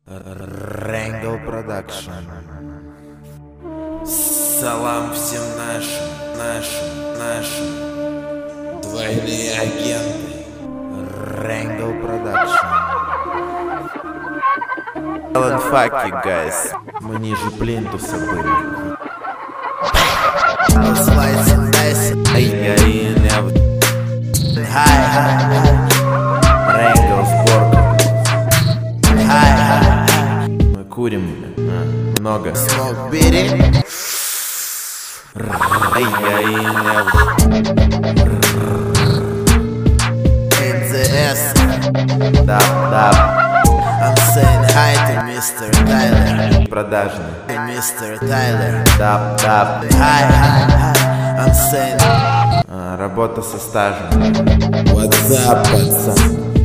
Рэнгл Продакшн. Салам всем нашим двойные агенты. Рэнгл Продакшн. Alan fuck you guys. Мы ниже плинтуса были. Рэнгл сборка. Мы курим много. I'm saying hi to Mr. Tyler. Продажный. Mr. Tyler. Даб. Hi. I'm saying Работа со стажем. what's up, пацан?